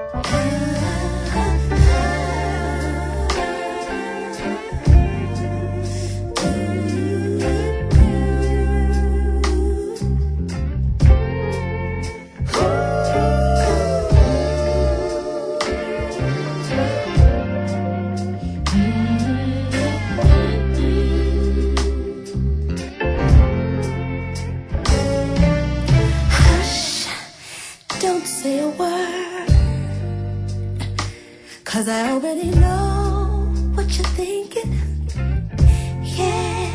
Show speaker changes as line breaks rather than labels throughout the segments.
Don't say a word, 'cause I already know what you're thinking. Yeah,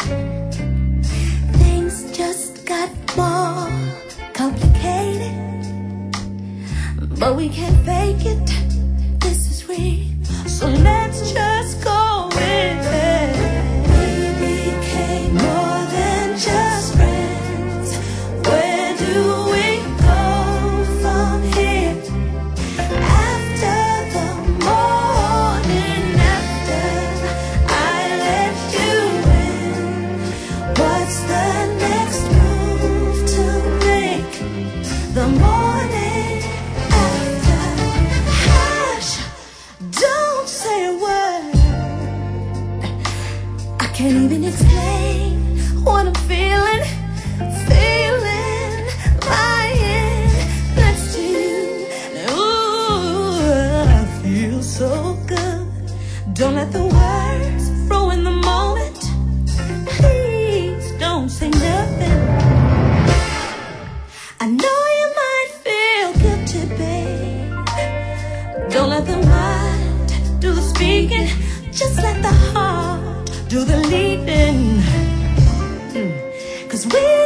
things just got more complicated, but we can't fake it. This is real, so let's just go with it. We became more than just friends. Where do we go from here? After the morning, after I let you in, what's the next move to make? The morning after. Hush, don't say a word. I can't even explain what I'm feeling lying next to you. Ooh, I feel so good. Don't let the words ruin the moment. Please don't say nothing. I know you might feel guilty, babe. Don't let the mind do the speaking. Just let the heart do the leading. 'Cause we